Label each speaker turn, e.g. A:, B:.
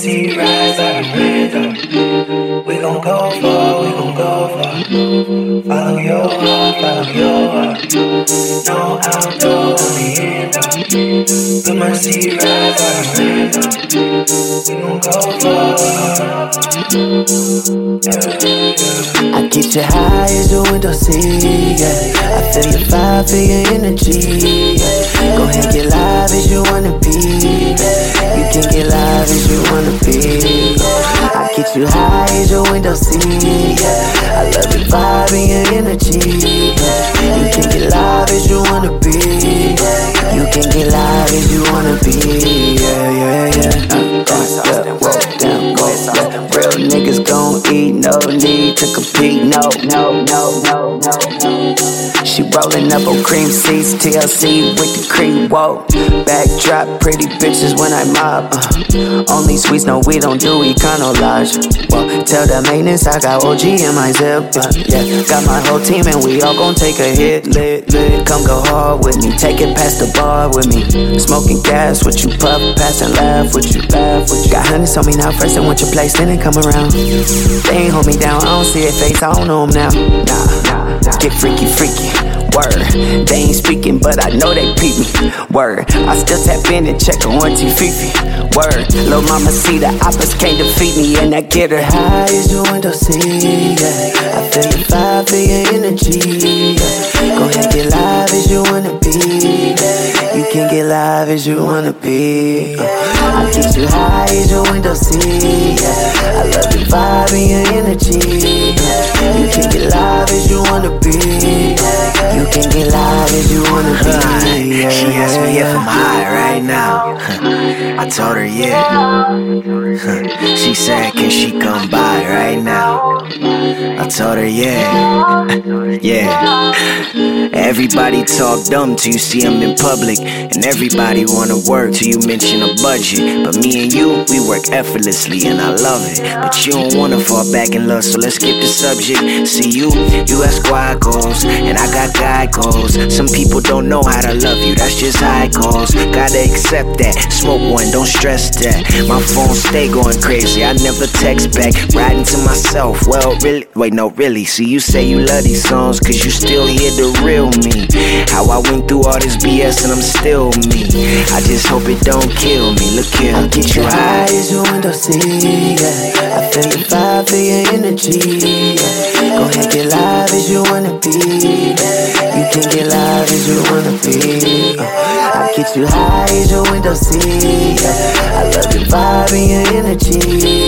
A: seat rise out the window. We gon' go far, we gon' go far. Follow your heart. No outdoor, only indoor. Put my seat rise out the window. We gon' go far.
B: I get you high as your window seat, yeah. I feel your vibe, feel your energy, yeah. Go ahead, get live as you wanna be. You can get live as you wanna be. I get you high as your window seat, yeah. I love your vibe and your energy, yeah. You can get live as you wanna be. You can get live as you wanna be, yeah. Real niggas gon' eat, no need to compete, no. She rollin' up on cream seats, TLC with the cream, whoa. Backdrop, pretty bitches when I mob. Only sweets, no, we don't do econolodge. Well, tell the maintenance I got OG in my zip. Yeah, got my whole team and we all gon' take a hit. Lit. Come go hard with me, take it past the bar with me. Smoking gas with you, puff, pass and laugh with you. Got honeys on me now, first I want your place, then they come around. They ain't hold me down, I don't see their face, I don't know them now. Nah, get freaky, word. They ain't speaking, but I know they peep me, word. I still tap in and check on Auntie Fifi, word. Lil' mama see the oppas can't defeat me, and that get her high as your window seat, yeah. I feel your vibe, feel your energy, yeah. Go ahead, get live as you wanna be, yeah. You can get live as you wanna be. I get you high as your window seat, yeah. I love your vibe and your energy, yeah. You can get live as you wanna be. You can get live as you wanna be. Yeah,
C: she asked me if I'm high right now. I told her yeah. She said, can she come by right now? I told her yeah. Everybody talk dumb till you see them in public, and everybody wanna work till you mention a budget. But me and you, we work effortlessly and I love it. But you don't wanna fall back in love, so let's skip the subject. See you ask why it goes, and I got guy goals. Some people don't know how to love you, that's just how it goes. Gotta accept that, smoke one, don't stress that. My phone stay going crazy, I never text back. Riding to myself, well really, wait no really. See you say you love these songs, cause you still hear the real me. How I went through all this BS and I'm still me. I just hope it don't kill me, look here.
B: I'll get you high as your window seat, yeah. I feel your vibe, feel your energy, yeah. Go ahead, get live as you wanna be, yeah. You can get live as you wanna be. I'll get you high as your window seat, yeah. I love your vibe and your energy,